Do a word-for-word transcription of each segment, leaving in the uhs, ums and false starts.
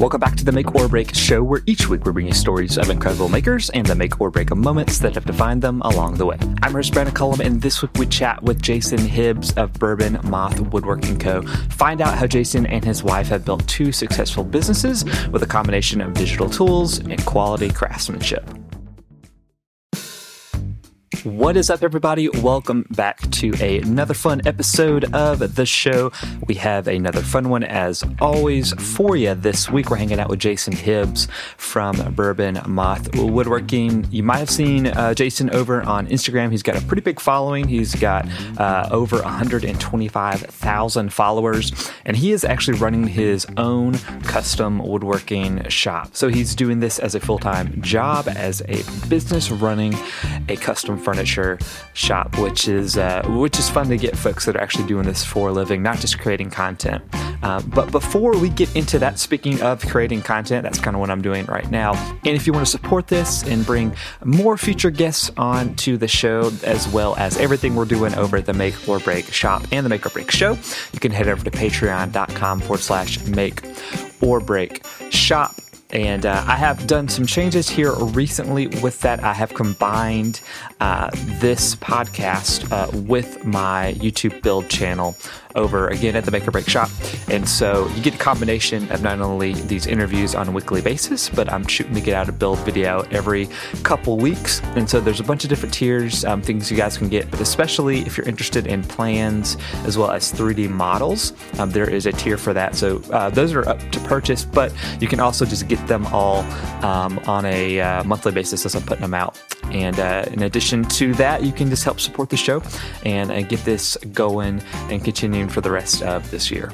Welcome back to the Make or Break Show, where each week we're bringing stories of incredible makers and the make or break moments that have defined them along the way. I'm your host, Brandon Cullum, and this week we chat with Jason Hibbs of Bourbon Moth Woodworking Co. Find out how Jason and his wife have built two successful businesses with a combination of digital tools and quality craftsmanship. What is up, everybody? Welcome back to a, another fun episode of the show. We have another fun one, as always, for you this week. We're hanging out with Jason Hibbs from Bourbon Moth Woodworking. You might have seen uh, Jason over on Instagram. He's got a pretty big following. He's got uh, over one hundred twenty-five thousand followers, and he is actually running his own custom woodworking shop. So he's doing this as a full-time job, as a business, running a custom furniture shop, which is uh, which is fun to get folks that are actually doing this for a living, not just creating content. Um, but before we get into that, speaking of creating content, that's kind of what I'm doing right now. And if you want to support this and bring more future guests on to the show, as well as everything we're doing over at the Make or Break shop and the Make or Break show, you can head over to patreon.com forward slash make or break shop. And uh, I have done some changes here recently with that. I have combined uh, this podcast uh, with my YouTube build channel over, again, at the Make or Break shop. And so you get a combination of not only these interviews on a weekly basis, but I'm shooting to get out a build video every couple weeks. And so there's a bunch of different tiers, um, things you guys can get, but especially if you're interested in plans as well as three D models, um, there is a tier for that. So uh, those are up to purchase, but you can also just get them all um, on a uh, monthly basis as I'm putting them out. And uh, in addition to that, you can just help support the show and uh, get this going and continuing for the rest of this year.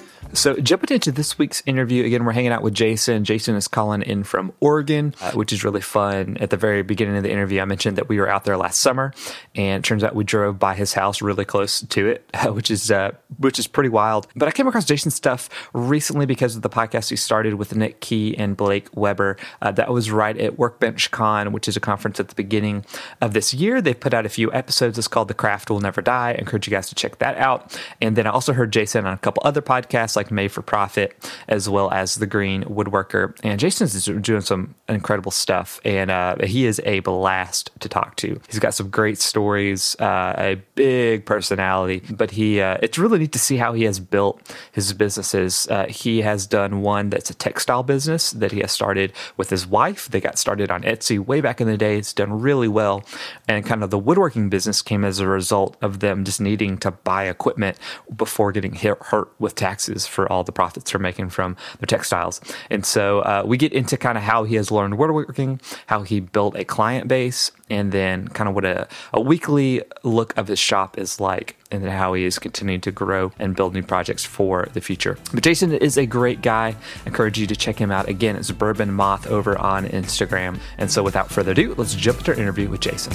So jumping into this week's interview, again, we're hanging out with Jason. Jason is calling in from Oregon, uh, which is really fun. At the very beginning of the interview, I mentioned that we were out there last summer, and it turns out we drove by his house really close to it, uh, which is uh, which is pretty wild. But I came across Jason's stuff recently because of the podcast he started with Nick Key and Blake Weber. Uh, that was right at Workbench Con, which is a conference at the beginning of this year. They've put out a few episodes. It's called The Craft Will Never Die. I encourage you guys to check that out. And then I also heard Jason on a couple other podcasts, like Made for Profit, as well as The Green Woodworker. And Jason's doing some incredible stuff, and uh, he is a blast to talk to. He's got some great stories, uh, a big personality, but he uh, it's really neat to see how he has built his businesses. Uh, he has done one that's a textile business that he has started with his wife. They got started on Etsy way back in the day. It's done really well, and kind of the woodworking business came as a result of them just needing to buy equipment before getting hit, hurt with taxes for all the profits they're making from their textiles. And so uh, we get into kind of how he has learned woodworking, how he built a client base, and then kind of what a, a weekly look of his shop is like, and then how he is continuing to grow and build new projects for the future. But Jason is a great guy. I encourage you to check him out. Again, it's Bourbon Moth over on Instagram. And so without further ado, let's jump into our interview with Jason.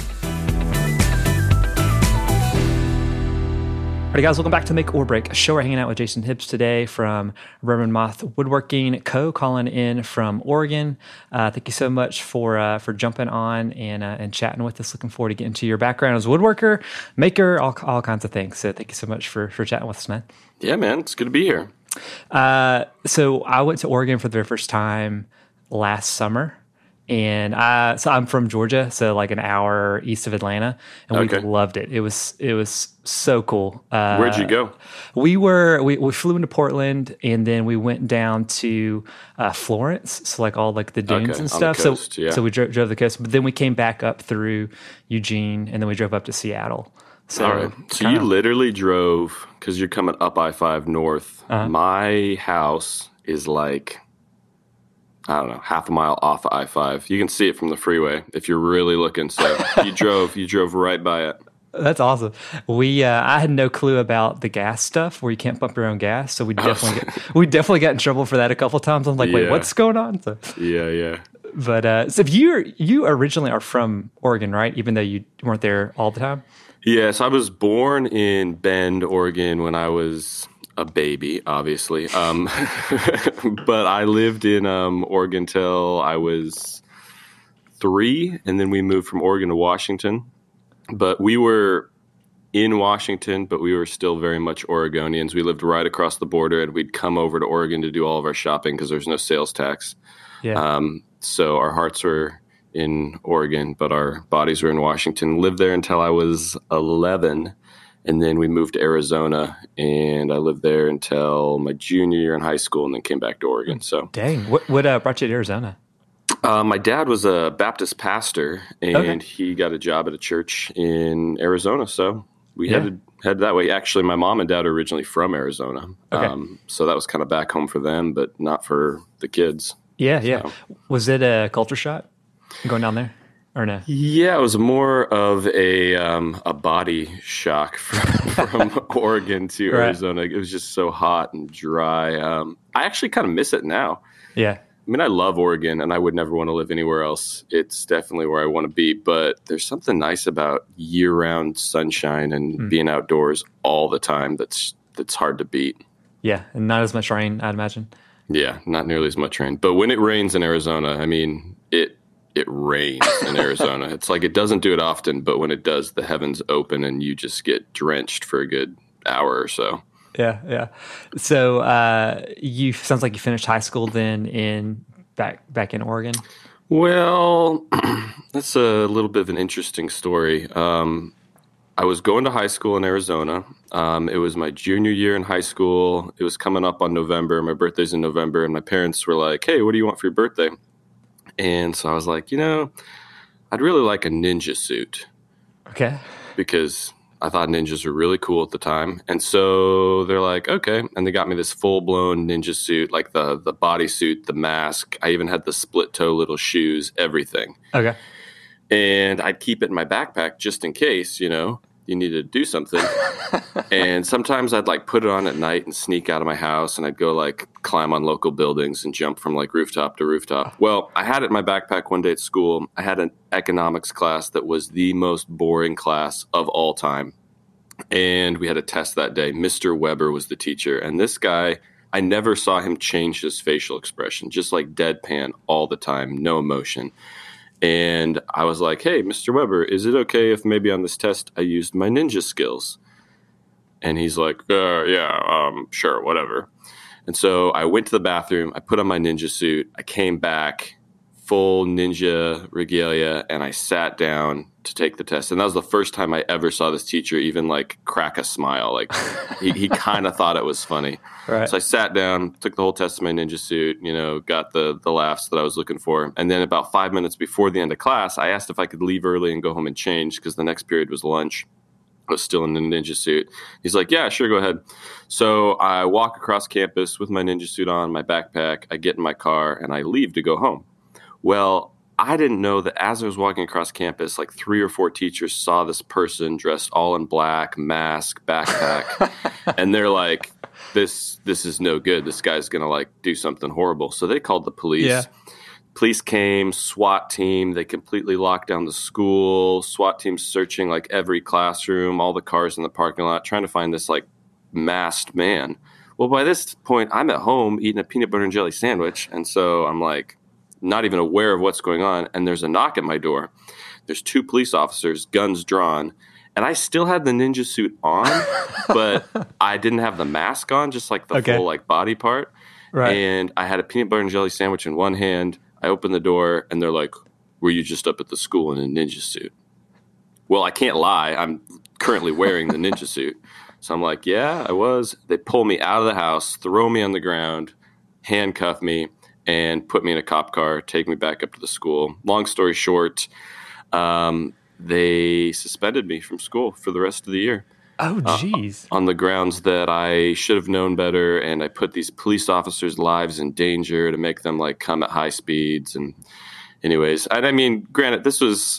All right, guys, welcome back to Make or Break Show. We're hanging out with Jason Hibbs today from Bourbon Moth Woodworking Co., calling in from Oregon. Uh, thank you so much for uh, for jumping on and uh, and chatting with us. Looking forward to getting to your background as a woodworker, maker, all all kinds of things. So thank you so much for for chatting with us, man. Yeah, man, it's good to be here. Uh, so I went to Oregon for the very first time last summer. And I, so I'm from Georgia, so like an hour east of Atlanta, and okay. we loved it. It was it was so cool. Uh, Where'd you go? We were we, we flew into Portland, and then we went down to uh, Florence, so like all like the dunes okay, and stuff. Coast, so yeah. so we drove, drove the coast, but then we came back up through Eugene, and then we drove up to Seattle. So, all right. So kinda, you literally drove, because you're coming up I five north. Uh-huh. My house is like, I don't know, half a mile off of I five. You can see it from the freeway if you're really looking. So you drove, you drove right by it. That's awesome. We uh, I had no clue about the gas stuff where you can't pump your own gas, so we definitely get, we definitely got in trouble for that a couple times. I'm like, wait, yeah. what's going on? So, yeah, yeah. But uh, so if you you originally are from Oregon, right? Even though you weren't there all the time. Yes, I was born in Bend, Oregon, when I was a baby, obviously. Um, but I lived in um, Oregon till I was three, and then we moved from Oregon to Washington. But we were in Washington, but we were still very much Oregonians. We lived right across the border, and we'd come over to Oregon to do all of our shopping because there's no sales tax. Yeah. Um, so our hearts were in Oregon, but our bodies were in Washington. Lived there until I was eleven, and then we moved to Arizona, and I lived there until my junior year in high school, and then came back to Oregon. So, dang, what what uh, brought you to Arizona? Uh, my dad was a Baptist pastor, and Okay. he got a job at a church in Arizona, so we Yeah. headed headed that way. Actually, my mom and dad are originally from Arizona, Okay. um, so that was kind of back home for them, but not for the kids. Yeah, yeah. So. Was it a culture shock going down there, or no? Yeah, it was more of a um, a body shock from, from Oregon to Right. Arizona. It was just so hot and dry. Um, I actually kind of miss it now. Yeah, I mean, I love Oregon, and I would never want to live anywhere else. It's definitely where I want to be, but there's something nice about year-round sunshine and Mm. being outdoors all the time that's that's hard to beat. yeah, and not as much rain, I'd imagine. Yeah, not nearly as much rain. But when it rains in Arizona, I mean, it it rains in Arizona. It's like it doesn't do it often, but when it does, the heavens open and you just get drenched for a good hour or so. Yeah, yeah. So uh, you sounds like you finished high school then in back back in Oregon. Well, that's a little bit of an interesting story. Um, I was going to high school in Arizona. Um, it was my junior year in high school. It was coming up on November. My birthday's in November, and my parents were like, "Hey, what do you want for your birthday?" And so I was like, you know, I'd really like a ninja suit Okay. because I thought ninjas were really cool at the time. And so they're like, okay. And they got me this full-blown ninja suit, like the the bodysuit, the mask. I even had the split-toe little shoes, everything. Okay. And I'd keep it in my backpack just in case, you know, you needed to do something. And sometimes I'd like put it on at night and sneak out of my house, and I'd go like climb on local buildings and jump from like rooftop to rooftop. Well, I had it in my backpack one day at school. I had an economics class that was the most boring class of all time. And we had a test that day. Mister Weber was the teacher. And this guy, I never saw him change his facial expression, just like deadpan all the time, no emotion. And I was like, hey, Mister Weber, is it okay if maybe on this test I used my ninja skills? And he's like, uh, yeah, um, sure, whatever. And so I went to the bathroom. I put on my ninja suit. I came back, full ninja regalia, and I sat down to take the test. And that was the first time I ever saw this teacher even like crack a smile. Like he, he kind of thought it was funny. Right. So I sat down, took the whole test in my ninja suit, you know, got the the laughs that I was looking for. And then about five minutes before the end of class, I asked if I could leave early and go home and change because the next period was lunch. I was still in the ninja suit. He's like, yeah, sure, go ahead. So I walk across campus with my ninja suit on, my backpack. I get in my car, and I leave to go home. Well, I didn't know that as I was walking across campus, like three or four teachers saw this person dressed all in black, mask, backpack, and they're like, this this is no good. This guy's going to like do something horrible. So they called the police. Yeah. Police came, SWAT team. They completely locked down the school. SWAT team searching like every classroom, all the cars in the parking lot, trying to find this like masked man. Well, by this point, I'm at home eating a peanut butter and jelly sandwich. And so I'm like not even aware of what's going on. And there's a knock at my door. There's two police officers, guns drawn. And I still had the ninja suit on, but I didn't have the mask on, just like the Okay. full like body part. Right. And I had a peanut butter and jelly sandwich in one hand. I opened the door, and they're like, were you just up at the school in a ninja suit? Well, I can't lie. I'm currently wearing the ninja suit. So I'm like, yeah, I was. They pull me out of the house, throw me on the ground, handcuff me, and put me in a cop car, take me back up to the school. Long story short, um, they suspended me from school for the rest of the year. Oh, geez. On the grounds that I should have known better, and I put these police officers' lives in danger to make them like come at high speeds. And anyways, and I mean, granted, this was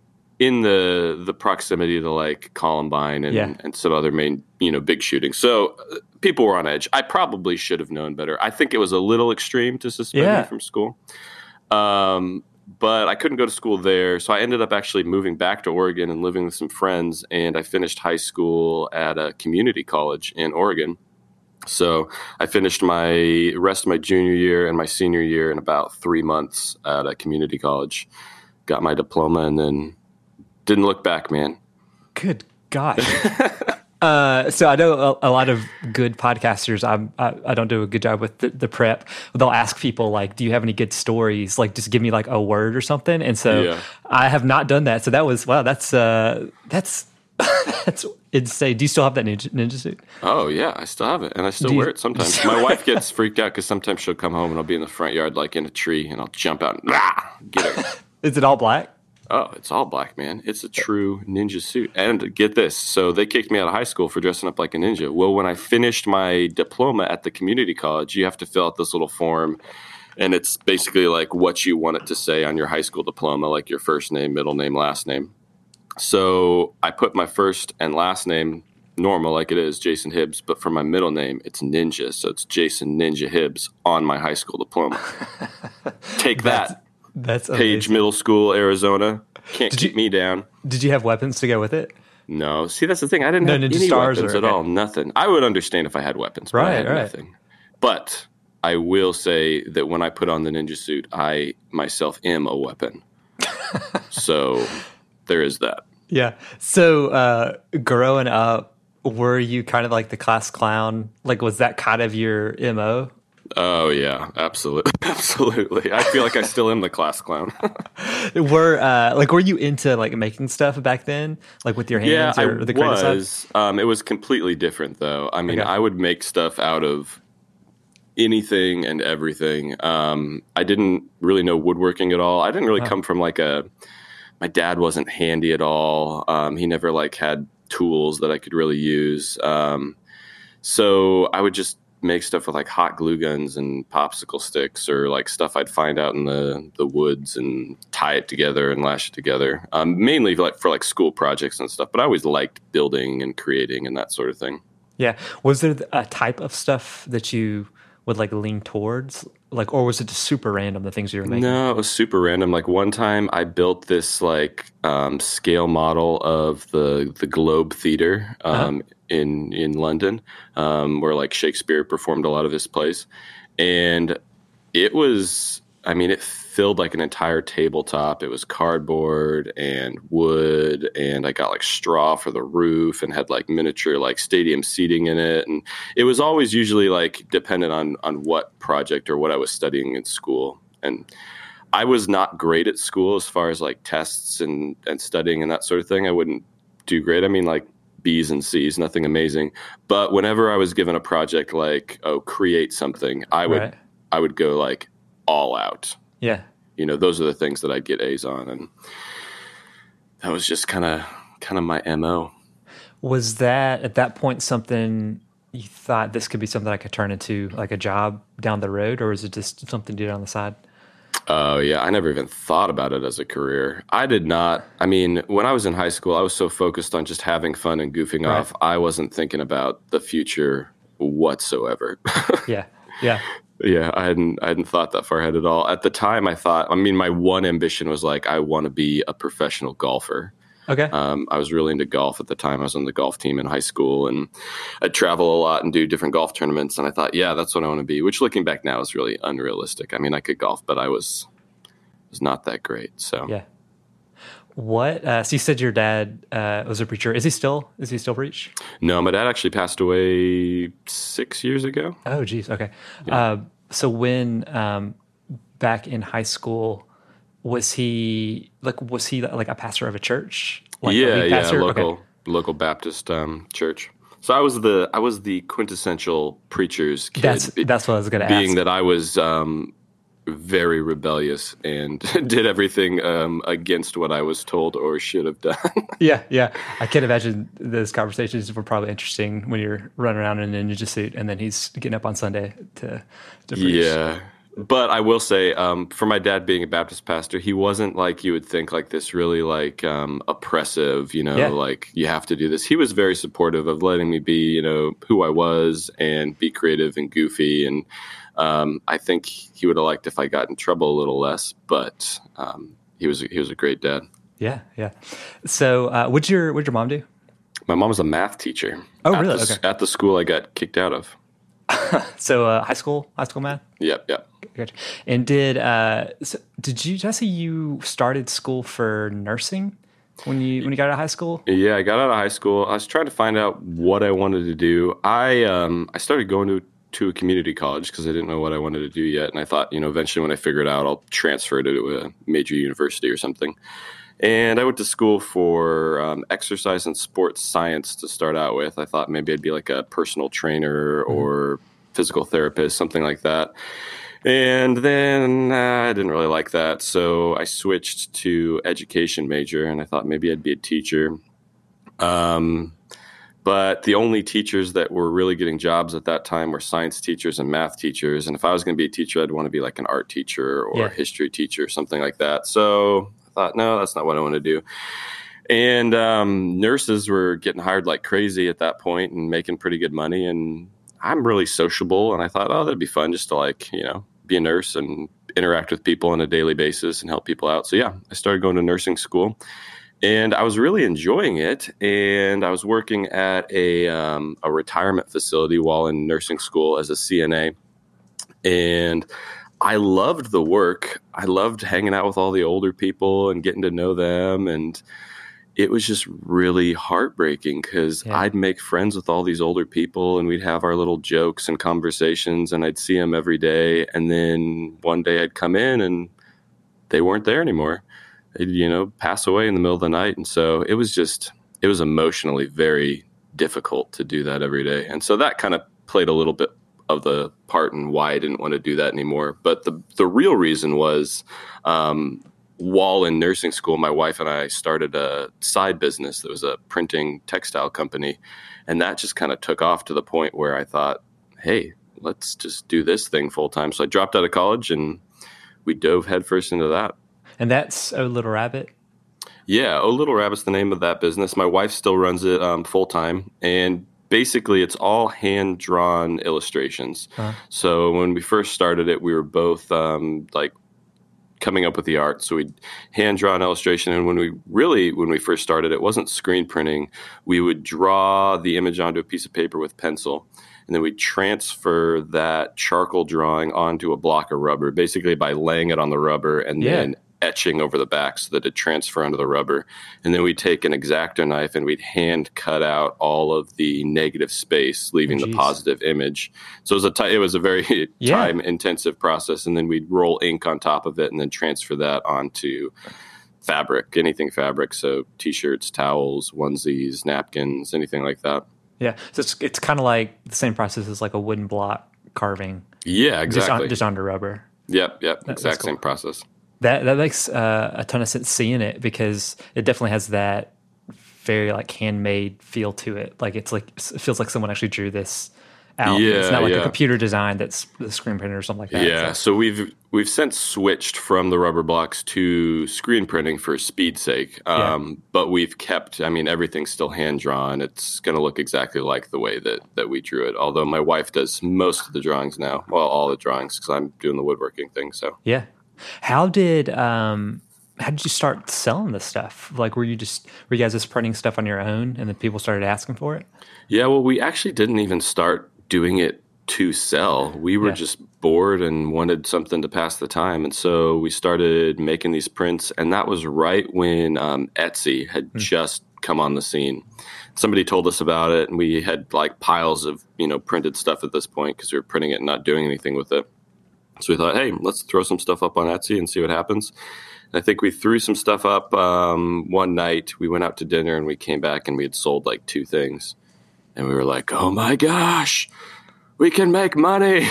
in the the proximity to like Columbine and, Yeah. and some other main, you know, big shootings. So uh, people were on edge. I probably should have known better. I think it was a little extreme to suspend Yeah. me from school. Um, but I couldn't go to school there. So I ended up actually moving back to Oregon and living with some friends. And I finished high school at a community college in Oregon. So I finished my rest of my junior year and my senior year in about three months at a community college. Got my diploma and then didn't look back, man. Good gosh. Uh, so I know a, a lot of good podcasters. I'm, I, I don't do a good job with the, the prep. They'll ask people like, "Do you have any good stories? Like, just give me like a word or something." And so yeah. I have not done that. So that was wow. That's uh, that's that's insane. Do you still have that ninja, ninja suit? Oh yeah, I still have it, and I still Do wear you, it sometimes. My wife gets freaked out because sometimes she'll come home and I'll be in the front yard like in a tree, and I'll jump out and ah, get her. Is it all black? Oh, it's all black, man. It's a true ninja suit. And get this. So they kicked me out of high school for dressing up like a ninja. Well, when I finished my diploma at the community college, you have to fill out this little form. And it's basically like what you want it to say on your high school diploma, like your first name, middle name, last name. So I put my first and last name normal, like it is, Jason Hibbs. But for my middle name, it's Ninja. So it's Jason Ninja Hibbs on my high school diploma. Take that. That's Page amazing. Middle School, Arizona. Can't Did keep you, me down. Did you have weapons to go with it? No. See, that's the thing. I didn't no have Ninja any Stars weapons or, at okay. all. Nothing. I would understand if I had weapons, but right, I had right. nothing. But I will say that when I put on the ninja suit, I myself am a weapon. So there is that. Yeah. So uh, growing up, were you kind of like the class clown? Like, was that kind of your M O? Oh yeah, absolutely, absolutely. I feel like I still am the class clown. were uh, like, were you into like making stuff back then, like with your hands? Yeah, or I the creative was. Side? Um, it was completely different, though. I mean, Okay. I would make stuff out of anything and everything. Um, I didn't really know woodworking at all. I didn't really Oh. come from like a. My dad wasn't handy at all. Um, he never like had tools that I could really use. Um, so I would just make stuff with like hot glue guns and popsicle sticks, or like stuff I'd find out in the, the woods, and tie it together and lash it together. Um, mainly like for like school projects and stuff, but I always liked building and creating and that sort of thing. Yeah. Was there a type of stuff that you would like lean towards, like, or was it just super random, the things you were making? No, it was super random. Like one time I built this like um, scale model of the the Globe Theatre um, uh-huh. in in London, um, where like Shakespeare performed a lot of his plays, and it was, I mean, it filled like an entire tabletop. It was cardboard and wood, and I got like straw for the roof, and had like miniature like stadium seating in it. And it was always usually like dependent on on what project or what I was studying in school. And I was not great at school as far as like tests and and studying and that sort of thing. I wouldn't do great. I mean, like B's and C's, nothing amazing. But whenever I was given a project like, oh, create something, I would Right. I would go like all out. Yeah. You know, those are the things that I'd get A's on. And that was just kind of kind of my M O. Was that at that point something you thought this could be something I could turn into like a job down the road, or was it just something you did on the side? Oh, uh, yeah. I never even thought about it as a career. I did not. I mean, when I was in high school, I was so focused on just having fun and goofing Right. off. I wasn't thinking about the future whatsoever. Yeah. Yeah. Yeah, I hadn't I hadn't thought that far ahead at all. At the time, I thought, I mean, my one ambition was like, I want to be a professional golfer. Okay. Um, I was really into golf at the time. I was on the golf team in high school, and I'd travel a lot and do different golf tournaments. And I thought, yeah, that's what I want to be, which looking back now is really unrealistic. I mean, I could golf, but I was was not that great. So Yeah. What? Uh, so you said your dad uh, was a preacher. Is he still? Is he still preach? No, my dad actually passed away six years ago. Oh, geez. Okay. Yeah. Uh, so when um, back in high school, was he like was he like a pastor of a church? Like yeah, a lead yeah, pastor? local Okay. local Baptist um, church. So I was the I was the quintessential preacher's kid. That's that's what I was going to ask. Being that I was um, very rebellious and did everything um, against what I was told or should have done. Yeah, yeah. I can't imagine those conversations were probably interesting when you're running around in a ninja suit and then he's getting up on Sunday to, to preach. Yeah. But I will say, um, for my dad being a Baptist pastor, he wasn't like you would think, like this really like um, oppressive, you know, Yeah. like you have to do this. He was very supportive of letting me be, you know, who I was and be creative and goofy. And um, I think he would have liked if I got in trouble a little less, but um, he was he was a great dad. Yeah, yeah. So uh, what'd your what'd your mom do? My mom was a math teacher. Oh, at really? The, Okay. At the school I got kicked out of. So uh, high school, high school math. Yep, yep. Gotcha. And did uh, so did you? Did I see you started school for nursing? when you when you got out of high school? Yeah, I got out of high school. I was trying to find out what I wanted to do. I um I started going to to a community college because I didn't know what I wanted to do yet, and I thought, you know, eventually when I figure it out, I'll transfer to a major university or something. And I went to school for um, exercise and sports science to start out with. I thought maybe I'd be like a personal trainer or physical therapist, something like that. And then uh, I didn't really like that, so I switched to education major, and I thought maybe I'd be a teacher. Um, but the only teachers that were really getting jobs at that time were science teachers and math teachers. And if I was going to be a teacher, I'd want to be like an art teacher or yeah. a history teacher, something like that. So I thought, no, that's not what I want to do. And um, nurses were getting hired like crazy at that point and making pretty good money. And I'm really sociable, and I thought, oh, that'd be fun just to like, you know, be a nurse and interact with people on a daily basis and help people out. So yeah, I started going to nursing school, and I was really enjoying it. And I was working at a um, a retirement facility while in nursing school as a C N A, and I loved the work. I loved hanging out with all the older people and getting to know them, and it was just really heartbreaking because yeah. I'd make friends with all these older people, and we'd have our little jokes and conversations, and I'd see them every day. And then one day I'd come in and they weren't there anymore. They'd, you know, pass away in the middle of the night. And so it was just, it was emotionally very difficult to do that every day. And so that kind of played a little bit of the part in why I didn't want to do that anymore. But the, the real reason was, um, while in nursing school, my wife and I started a side business that was a printing textile company. And that just kind of took off to the point where I thought, hey, let's just do this thing full time. So I dropped out of college and we dove headfirst into that. And that's Oh Little Rabbit? Yeah, Oh Little Rabbit's the name of that business. My wife still runs it um, full time. And basically, it's all hand-drawn illustrations. Uh-huh. So when we first started it, we were both um, like, coming up with the art. So we'd hand draw an illustration. And when we really, when we first started, it wasn't screen printing. We would draw the image onto a piece of paper with pencil, and then we'd transfer that charcoal drawing onto a block of rubber, basically by laying it on the rubber and yeah. then etching over the back so that it'd transfer onto the rubber. And then we'd take an X-Acto knife and we'd hand cut out all of the negative space, leaving oh, the positive image. So it was a, t- it was a very yeah. time intensive process. And then we'd roll ink on top of it and then transfer that onto fabric, anything fabric. So t-shirts, towels, onesies, napkins, anything like that. Yeah. So it's, it's kind of like the same process as like a wooden block carving. Yeah, exactly. Just, on, just onto rubber. Yep. Yep. That, exact cool. same process. That that makes uh, a ton of sense seeing it, because it definitely has that very like handmade feel to it. Like it's like it feels like someone actually drew this out. Yeah, it's not like yeah. a computer design that's the screen printer or something like that. Yeah, so. so we've we've since switched from the rubber blocks to screen printing for speed's sake. Um, yeah. But we've kept, I mean, everything's still hand drawn. It's going to look exactly like the way that that we drew it. Although my wife does most of the drawings now. Well, all the drawings, because I'm doing the woodworking thing. So yeah. How did um how did you start selling this stuff? Like, were you just were you guys just printing stuff on your own, and then people started asking for it? Yeah, well, we actually didn't even start doing it to sell. We were yeah. just bored and wanted something to pass the time, and so we started making these prints. And that was right when um, Etsy had mm. just come on the scene. Somebody told us about it, and we had like piles of you know printed stuff at this point because we were printing it and not doing anything with it. So we thought, hey, let's throw some stuff up on Etsy and see what happens. And I think we threw some stuff up um, one night. We went out to dinner and we came back and we had sold like two things. And we were like, oh my gosh, we can make money.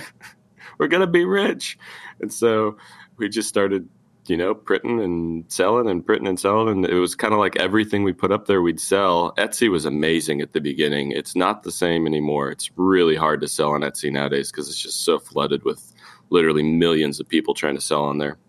We're going to be rich. And so we just started, you know, printing and selling and printing and selling. And it was kind of like everything we put up there, we'd sell. Etsy was amazing at the beginning. It's not the same anymore. It's really hard to sell on Etsy nowadays because it's just so flooded with literally millions of people trying to sell on there.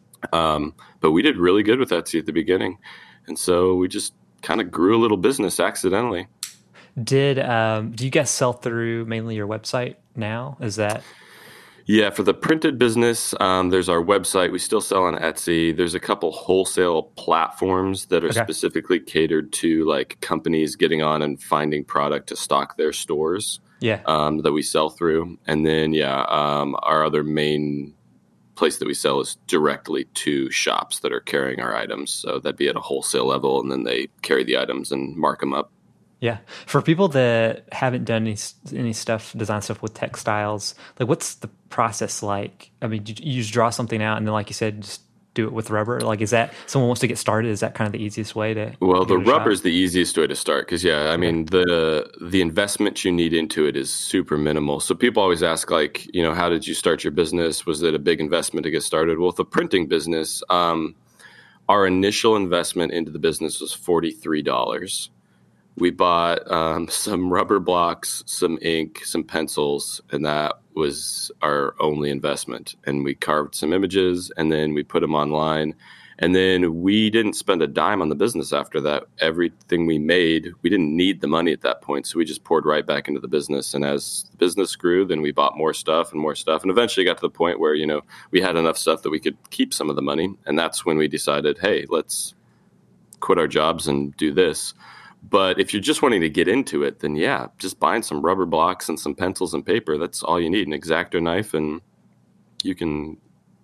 Um, but we did really good with Etsy at the beginning. And so we just kind of grew a little business accidentally. Did, um, do you guys sell through mainly your website now? Is that? Yeah, for the printed business, um, there's our website. We still sell on Etsy. There's a couple wholesale platforms that are okay. specifically catered to like companies getting on and finding product to stock their stores. Yeah. Um, that we sell through. And then, yeah, um, our other main place that we sell is directly to shops that are carrying our items. So that'd be at a wholesale level, and then they carry the items and mark them up. Yeah. For people that haven't done any any stuff, design stuff with textiles, like what's the process like? I mean, you, you just draw something out and then, like you said, just do it with rubber? Like, is that, someone wants to get started, is that kind of the easiest way to Well, the rubber is shot? the easiest way to start because, yeah, I okay. mean, the the investment you need into it is super minimal. So people always ask, like, you know, how did you start your business? Was it a big investment to get started? Well, with the printing business, um, our initial investment into the business was forty-three dollars. We bought um, some rubber blocks, some ink, some pencils, and that was our only investment. And we carved some images, and then we put them online. And then we didn't spend a dime on the business after that. Everything we made, we didn't need the money at that point, so we just poured right back into the business. And as the business grew, then we bought more stuff and more stuff, and eventually got to the point where, you know, we had enough stuff that we could keep some of the money. And that's when we decided, hey, let's quit our jobs and do this. But if you're just wanting to get into it, then yeah, just buying some rubber blocks and some pencils and paper, that's all you need, an X-Acto knife, and you can,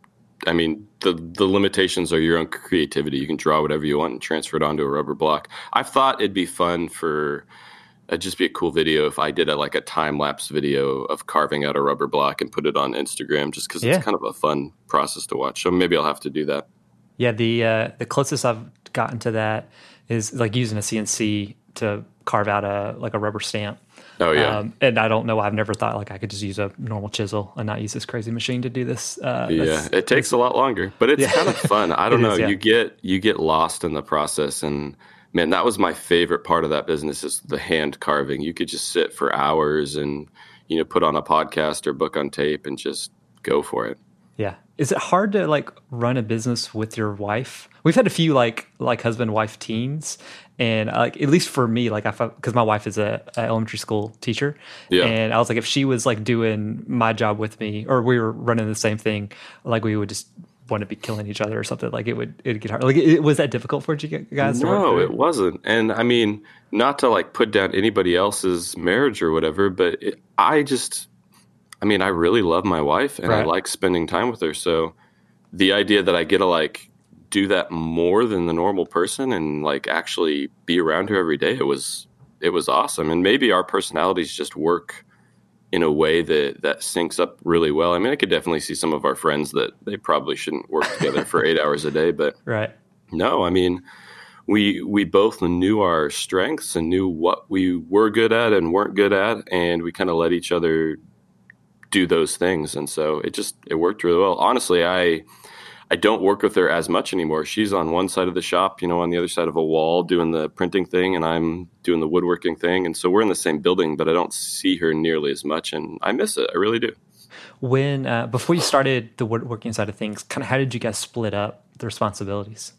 I mean, the, the limitations are your own creativity. You can draw whatever you want and transfer it onto a rubber block. I thought it'd be fun for, it'd just be a cool video if I did a, like a time-lapse video of carving out a rubber block and put it on Instagram, just because yeah. it's kind of a fun process to watch. So maybe I'll have to do that. Yeah, the uh, the closest I've gotten to that is like using a C N C to carve out a like a rubber stamp. Oh yeah. Um, and I don't know. I've never thought like I could just use a normal chisel and not use this crazy machine to do this. Uh, yeah, it takes a lot longer, but it's yeah. kind of fun. I don't know. Is, yeah. You get you get lost in the process, and man, that was my favorite part of that business is the hand carving. You could just sit for hours and, you know, put on a podcast or book on tape and just go for it. Yeah. Is it hard to like run a business with your wife? We've had a few like like husband wife teams, and uh, like at least for me, like I because my wife is a, a elementary school teacher, yeah. and I was like, if she was like doing my job with me, or we were running the same thing, like we would just want to be killing each other or something. Like it would it'd get hard. Like it, was that difficult for you guys? No, it wasn't. And I mean, not to like put down anybody else's marriage or whatever, but it, I just. I mean, I really love my wife and right. I like spending time with her. So the idea that I get to like do that more than the normal person and like actually be around her every day, it was, it was awesome. And maybe our personalities just work in a way that, that syncs up really well. I mean, I could definitely see some of our friends that they probably shouldn't work together for eight hours a day, but right. no, I mean, we, we both knew our strengths and knew what we were good at and weren't good at. And we kind of let each other do those things. And so it just, it worked really well. Honestly, I, I don't work with her as much anymore. She's on one side of the shop, you know, on the other side of a wall doing the printing thing, and I'm doing the woodworking thing. And so we're in the same building, but I don't see her nearly as much, and I miss it. I really do. When, uh, before you started the woodworking side of things, kind of how did you guys split up the responsibilities?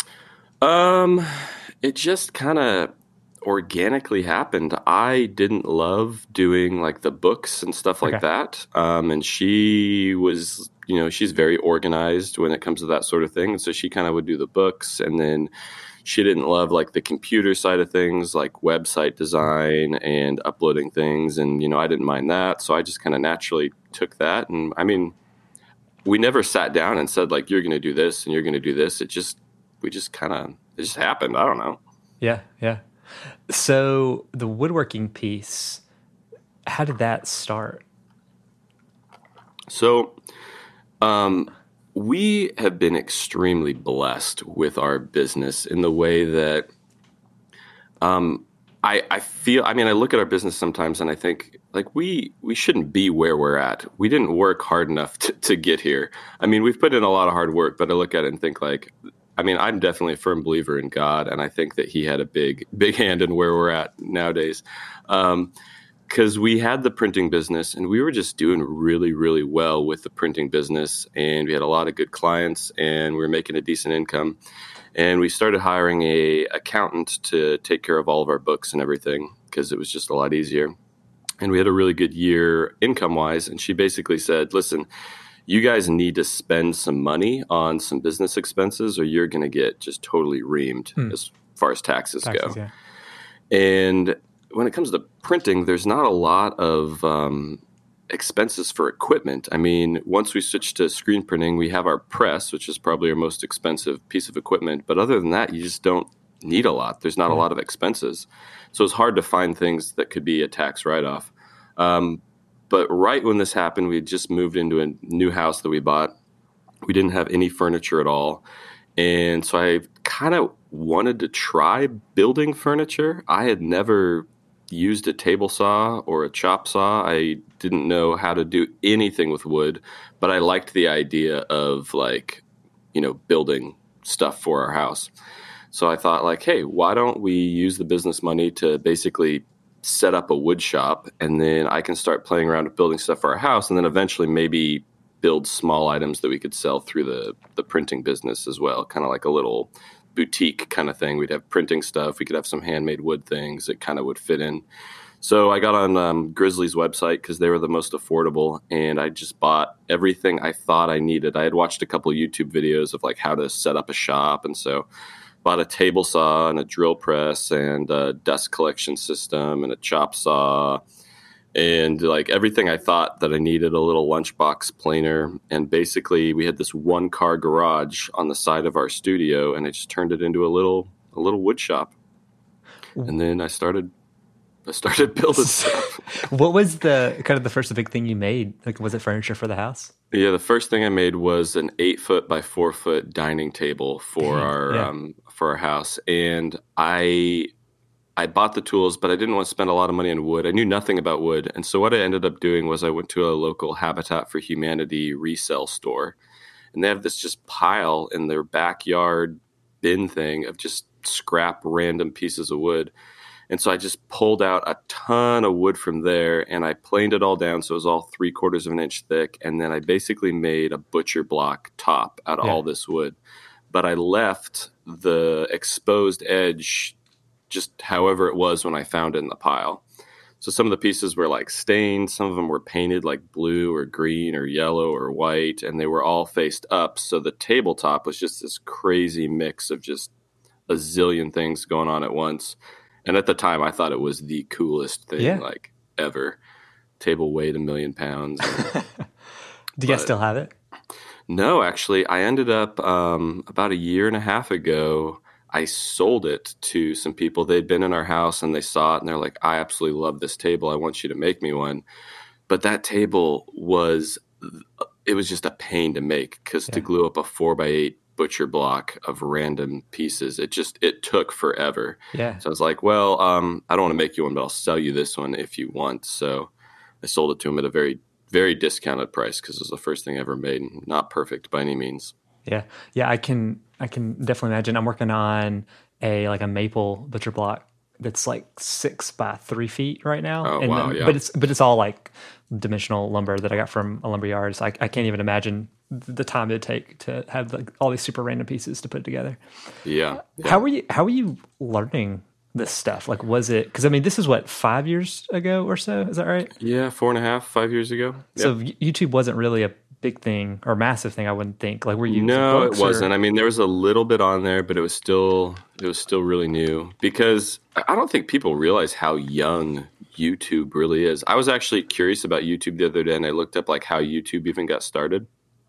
Um, it just kind of organically happened. I didn't love doing like the books and stuff like okay. that. Um, and she was, you know, she's very organized when it comes to that sort of thing. And so she kind of would do the books, and then she didn't love like the computer side of things, like website design and uploading things. And, you know, I didn't mind that. So I just kind of naturally took that. And I mean, we never sat down and said like, you're going to do this and you're going to do this. It just, we just kind of, it just happened. I don't know. Yeah. Yeah. So the woodworking piece, how did that start? So um, we have been extremely blessed with our business in the way that um, I, I feel, I mean, I look at our business sometimes and I think like we, we shouldn't be where we're at. We didn't work hard enough to, to get here. I mean, we've put in a lot of hard work, but I look at it and think like, I mean, I'm definitely a firm believer in God, and I think that he had a big, big hand in where we're at nowadays. Um, because we had the printing business, and we were just doing really, really well with the printing business, and we had a lot of good clients, and we were making a decent income. And we started hiring a accountant to take care of all of our books and everything, because it was just a lot easier. And we had a really good year income-wise, and she basically said, listen, you guys need to spend some money on some business expenses or you're going to get just totally reamed hmm. as far as taxes, taxes go. Yeah. And when it comes to printing, there's not a lot of um, expenses for equipment. I mean, once we switched to screen printing, we have our press, which is probably our most expensive piece of equipment. But other than that, you just don't need a lot. There's not yeah. a lot of expenses. So it's hard to find things that could be a tax write-off. Um, but right when this happened, we had just moved into a new house that we bought. We didn't have any furniture at all. And so I kind of wanted to try building furniture. I had never used a table saw or a chop saw. I didn't know how to do anything with wood, but I liked the idea of like, you know, building stuff for our house. So I thought like, hey, why don't we use the business money to basically set up a wood shop, and then I can start playing around with building stuff for our house, and then eventually maybe build small items that we could sell through the, the printing business as well, kind of like a little boutique kind of thing. We'd have printing stuff. We could have some handmade wood things that kind of would fit in. So I got on um, Grizzly's website because they were the most affordable, and I just bought everything I thought I needed. I had watched a couple of YouTube videos of like how to set up a shop, and so bought a table saw and a drill press and a dust collection system and a chop saw and like everything I thought that I needed, a little lunchbox planer. And basically we had this one car garage on the side of our studio, and I just turned it into a little, a little wood shop. And then I started, I started building stuff. What was the kind of the first big thing you made? Like, was it furniture for the house? Yeah. The first thing I made was an eight foot by four foot dining table for Dang, our, yeah. um, for our house. And I, I bought the tools, but I didn't want to spend a lot of money on wood. I knew nothing about wood. And so what I ended up doing was I went to a local Habitat for Humanity resale store, and they have this just pile in their backyard bin thing of just scrap random pieces of wood. And so I just pulled out a ton of wood from there, and I planed it all down so it was all three quarters of an inch thick. And then I basically made a butcher block top out of yeah. all this wood. But I left the exposed edge just however it was when I found it in the pile. So some of the pieces were like stained. Some of them were painted like blue or green or yellow or white, and they were all faced up. So the tabletop was just this crazy mix of just a zillion things going on at once. And at the time, I thought it was the coolest thing yeah. like ever. Table weighed a million pounds. And, Do you guys still have it? No, actually. I ended up um, about a year and a half ago, I sold it to some people. They'd been in our house and they saw it and they're like, I absolutely love this table. I want you to make me one. But that table was, it was just a pain to make because yeah. to glue up a four by eight butcher block of random pieces, it just, it took forever. Yeah. So I was like, well, um, I don't want to make you one, but I'll sell you this one if you want. So I sold it to him at a very, very discounted price because it was the first thing I ever made. Not perfect by any means. Yeah. Yeah. I can, I can definitely imagine. I'm working on a, like a maple butcher block that's like six by three feet right now. Oh, and wow. then, Yeah. But it's, but it's all like dimensional lumber that I got from a lumber yard. So I, I can't even imagine the time it'd take to have like all these super random pieces to put together. Yeah. yeah. How were you, how were you learning this stuff? Like, was it, cause I mean, this is what, five years ago or so? Is that right? Yeah. Four and a half, five years ago. So yep. YouTube wasn't really a big thing or massive thing, I wouldn't think. Like, were you? No, it or? wasn't. I mean, there was a little bit on there, but it was still it was still really new because I don't think people realize how young YouTube really is. I was actually curious about YouTube the other day, and I looked up like how YouTube even got started.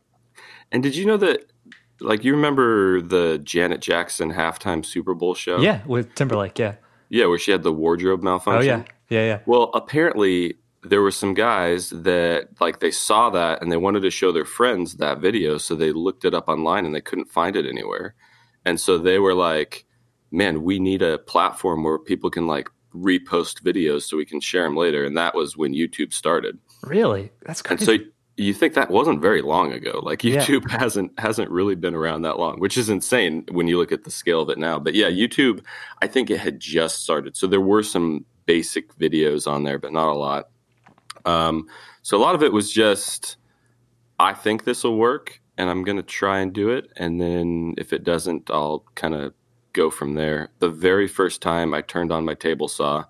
And did you know that? Like, you remember the Janet Jackson halftime Super Bowl show? Yeah, with Timberlake. Yeah. Yeah, where she had the wardrobe malfunction. Oh yeah, yeah, yeah. Well, apparently, there were some guys that like they saw that and they wanted to show their friends that video. So they looked it up online and they couldn't find it anywhere. And so they were like, man, we need a platform where people can like repost videos so we can share them later. And that was when YouTube started. Really? That's crazy. And so you think that wasn't very long ago. Like YouTube yeah. hasn't, hasn't really been around that long, which is insane when you look at the scale of it now. But yeah, YouTube, I think it had just started. So there were some basic videos on there, but not a lot. Um, so a lot of it was just, I think this will work and I'm going to try and do it. And then if it doesn't, I'll kind of go from there. The very first time I turned on my table saw,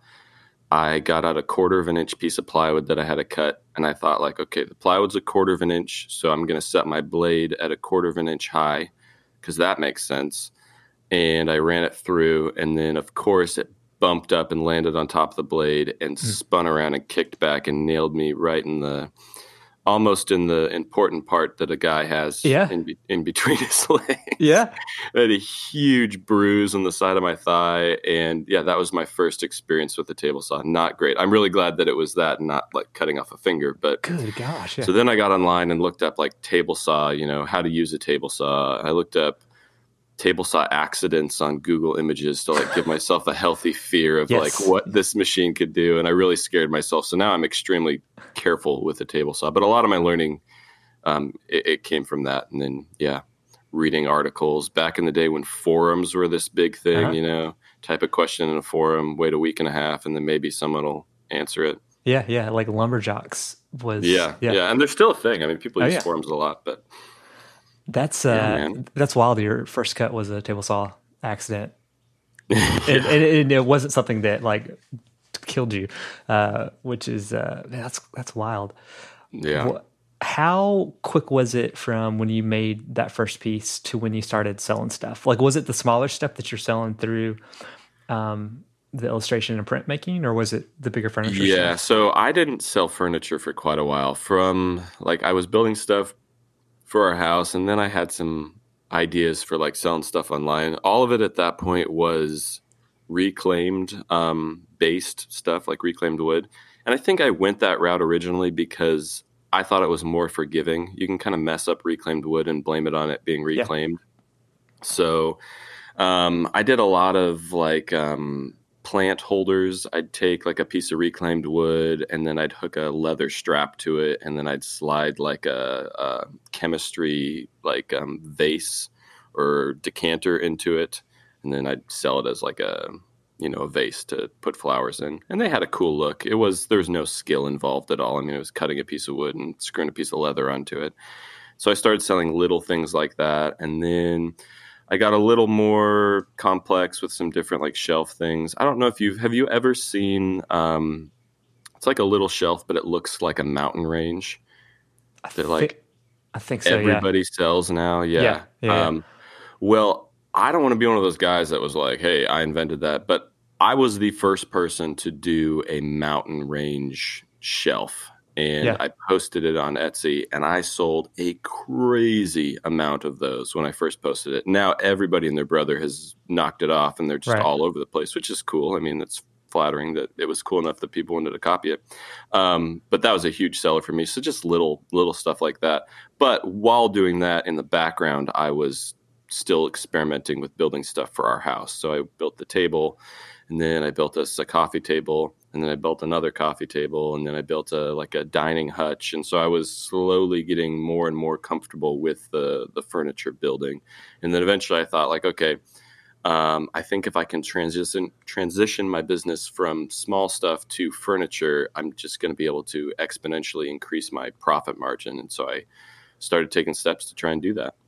I got out a quarter of an inch piece of plywood that I had to cut. And I thought like, okay, the plywood's a quarter of an inch. So I'm going to set my blade at a quarter of an inch high because that makes sense. And I ran it through. And then of course it bumped up and landed on top of the blade and Mm. spun around and kicked back and nailed me right in the, almost in the important part that a guy has Yeah. in, be- in between his legs. Yeah. I had a huge bruise on the side of my thigh. And yeah, that was my first experience with the table saw. Not great. I'm really glad that it was that and not like cutting off a finger. But Good gosh. Yeah. so then I got online and looked up like table saw, you know, how to use a table saw. I looked up table saw accidents on Google Images to like give myself a healthy fear of Yes. like what this machine could do. And I really scared myself. So now I'm extremely careful with the table saw. But a lot of my learning, um, it, it came from that. And then, yeah, reading articles back in the day when forums were this big thing, Uh-huh. you know, type a question in a forum, wait a week and a half, and then maybe someone will answer it. Yeah. Yeah. Like Lumberjocks was. Yeah. Yeah. Yeah. And there's still a thing. I mean, people Oh, use yeah. forums a lot, but That's uh, Yeah, man. that's wild. Your first cut was a table saw accident. and, and, and it wasn't something that like killed you, uh, which is uh, man, that's that's wild. yeah. Wh- How quick was it from when you made that first piece to when you started selling stuff? Like, was it the smaller stuff that you're selling through um, the illustration and printmaking, or was it the bigger furniture Yeah, stuff? so I didn't sell furniture for quite a while. From like I was building stuff for our house, and then I had some ideas for like selling stuff online. All of it at that point was reclaimed um, based stuff, like reclaimed wood. And I think I went that route originally because I thought it was more forgiving. You can kind of mess up reclaimed wood and blame it on it being Yeah. reclaimed. So um, I did a lot of like um, plant holders. I'd take like a piece of reclaimed wood and then I'd hook a leather strap to it, and then I'd slide like a, a chemistry like um, vase or decanter into it, and then I'd sell it as like a you know a vase to put flowers in. And they had a cool look. It was there was no skill involved at all. I mean, it was cutting a piece of wood and screwing a piece of leather onto it. So I started selling little things like that, and then I got a little more complex with some different like shelf things. I don't know if you've have you ever seen um it's like a little shelf, but it looks like a mountain range I that like thi- I think so. everybody sells now. Yeah. Yeah, yeah, yeah. Um well, I don't want to be one of those guys that was like, hey, I invented that, but I was the first person to do a mountain range shelf. And Yeah. I posted it on Etsy, and I sold a crazy amount of those when I first posted it. Now everybody and their brother has knocked it off, and they're just Right. all over the place, which is cool. I mean, it's flattering that it was cool enough that people wanted to copy it. Um, but that was a huge seller for me. So just little little stuff like that. But while doing that in the background, I was still experimenting with building stuff for our house. So I built the table, and then I built us a coffee table, and then I built another coffee table, and then I built a like a dining hutch. And so I was slowly getting more and more comfortable with the the furniture building. And then eventually I thought like, okay, um, I think if I can transition transition my business from small stuff to furniture, I'm just going to be able to exponentially increase my profit margin. And so I started taking steps to try and do that.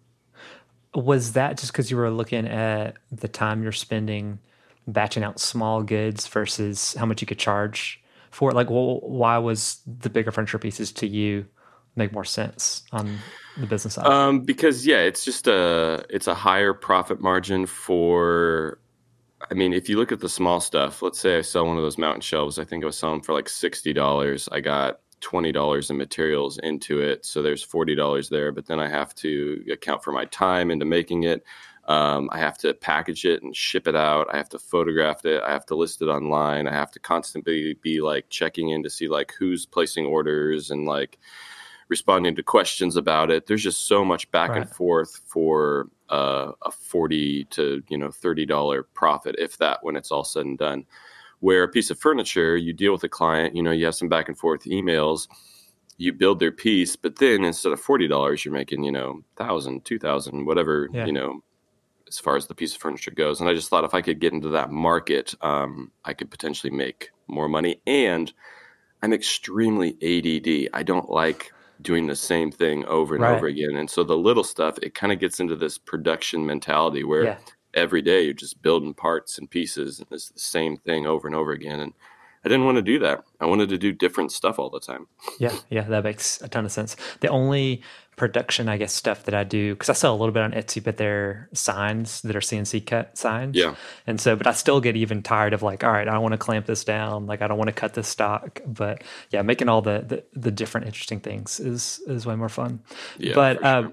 Was that just because you were looking at the time you're spending batching out small goods versus how much you could charge for it? Like, well, why was the bigger furniture pieces to you make more sense on the business side? Um, because yeah, it's just a it's a higher profit margin for. I mean, if you look at the small stuff, let's say I sell one of those mountain shelves. I think I was selling for like sixty dollars. I got twenty dollars in materials into it, so there's forty dollars there. But then I have to account for my time into making it. Um, I have to package it and ship it out. I have to photograph it. I have to list it online. I have to constantly be like checking in to see like who's placing orders and like responding to questions about it. There's just so much back Right. and forth for uh, a forty to you know thirty dollar profit, if that, when it's all said and done. Where a piece of furniture, you deal with a client, you know, you have some back and forth emails, you build their piece, but then instead of forty dollars, you're making you know thousand, two thousand, whatever Yeah. you know, as far as the piece of furniture goes. And I just thought if I could get into that market, um, I could potentially make more money. And I'm extremely A D D. I don't like doing the same thing over and Right. over again. And so the little stuff, it kind of gets into this production mentality where Yeah. every day you're just building parts and pieces and it's the same thing over and over again. And I didn't want to do that. I wanted to do different stuff all the time. Yeah, yeah, that makes a ton of sense. The only production, I guess, stuff that I do, because I sell a little bit on Etsy, but they're signs that are C N C cut signs. Yeah. And so, but I still get even tired of like, all right, I want to clamp this down. Like, I don't want to cut this stock. But yeah, making all the the, the different interesting things is is way more fun. Yeah. But for uh, sure.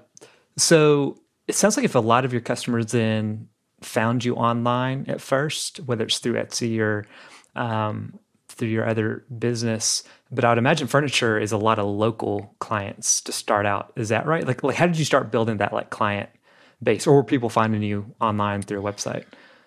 so it sounds like if a lot of your customers then found you online at first, whether it's through Etsy or um, through your other business, but I would imagine furniture is a lot of local clients to start out. Is that right? Like, like how did you start building that like client base, or were people finding you online through a website?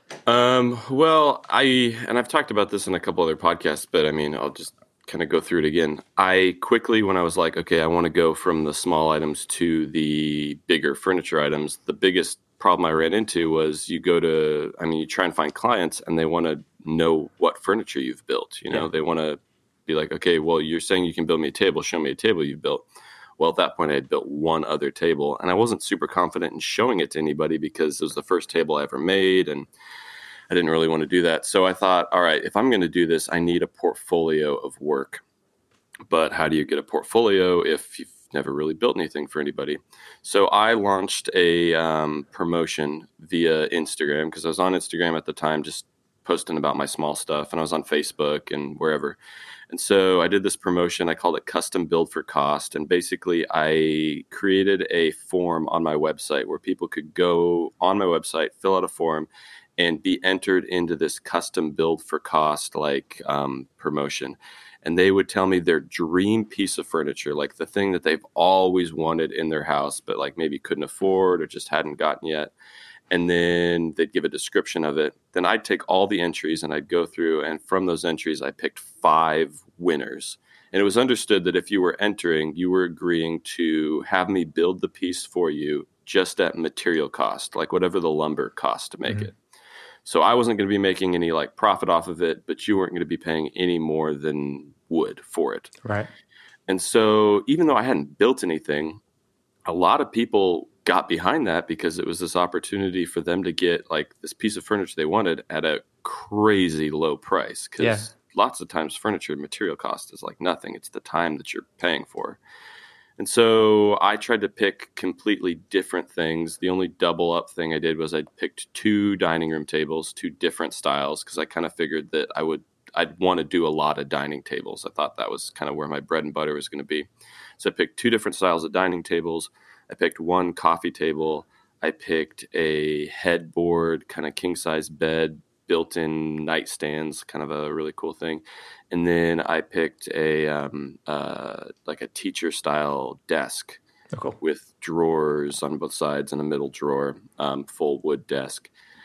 Um, well, I, and I've talked about this in a couple other podcasts, but I mean, I'll just kind of go through it again. I quickly, when I was like, okay, I want to go from the small items to the bigger furniture items, the biggest problem I ran into was you go to, I mean, you try and find clients and they want to know what furniture you've built. You know, yeah. They want to be like, okay, well, you're saying you can build me a table. Show me a table you've built. Well, at that point, I had built one other table, and I wasn't super confident in showing it to anybody because it was the first table I ever made, and I didn't really want to do that. So I thought, all right, if I'm going to do this, I need a portfolio of work. But how do you get a portfolio if you've never really built anything for anybody? So I launched a um, promotion via Instagram, because I was on Instagram at the time, just posting about my small stuff, and I was on Facebook and wherever. And so I did this promotion. I called it Custom Build for Cost. And basically I created a form on my website where people could go on my website, fill out a form, and be entered into this Custom Build for Cost like um, promotion. And they would tell me their dream piece of furniture, like the thing that they've always wanted in their house, but like maybe couldn't afford or just hadn't gotten yet. And then they'd give a description of it. Then I'd take all the entries and I'd go through, and from those entries, I picked five winners. And it was understood that if you were entering, you were agreeing to have me build the piece for you just at material cost, like whatever the lumber cost to make mm-hmm. it. So I wasn't going to be making any like profit off of it, but you weren't going to be paying any more than wood for it. Right. And so even though I hadn't built anything, a lot of people got behind that because it was this opportunity for them to get like this piece of furniture they wanted at a crazy low price. Because yeah. lots of times furniture material cost is like nothing. It's the time that you're paying for. And so I tried to pick completely different things. The only double up thing I did was I picked two dining room tables, two different styles, because I kind of figured that I would, I'd want to do a lot of dining tables. I thought that was kind of where my bread and butter was going to be. So I picked two different styles of dining tables. I picked one coffee table. I picked a headboard, kind of king size bed, built-in nightstands, kind of a really cool thing. And then I picked a um, uh, like a teacher style desk oh, cool. with drawers on both sides and a middle drawer, um, full wood desk.